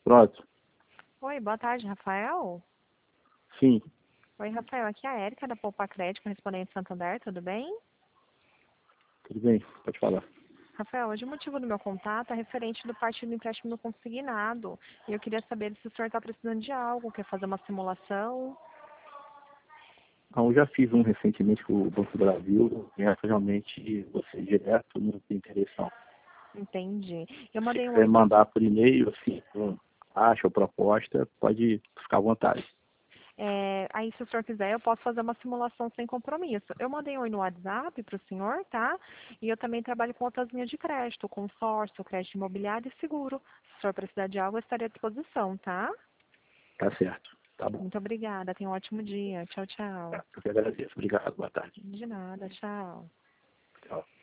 Pronto. Oi, boa tarde, Rafael. Sim, Oi, Rafael, aqui é a Érica da Poupa Crédito, correspondente Santander, tudo bem? tudo bem, pode falar. Rafael, hoje o motivo do meu contato é referente do parte do empréstimo consignado. E eu queria saber se o senhor está precisando de algo, quer fazer uma simulação. Eu já fiz um recentemente com o Banco do Brasil, e realmente você direto não tem interesse não. Entendi. Eu Se mandei um quiser oi para... mandar por e-mail, assim, com acha ou proposta, pode ficar à vontade. aí, se o senhor quiser, eu posso fazer uma simulação sem compromisso. Eu mandei um oi no WhatsApp para o senhor, tá? E eu também trabalho com outras linhas de crédito, consórcio, crédito imobiliário e seguro. Se o senhor precisar de algo, eu estarei à disposição, tá? Tá certo, tá bom. Muito obrigada. Tenha um ótimo dia. Tchau, tchau. Tá, eu que agradeço. Obrigado, boa tarde. De nada. Tchau. Tchau.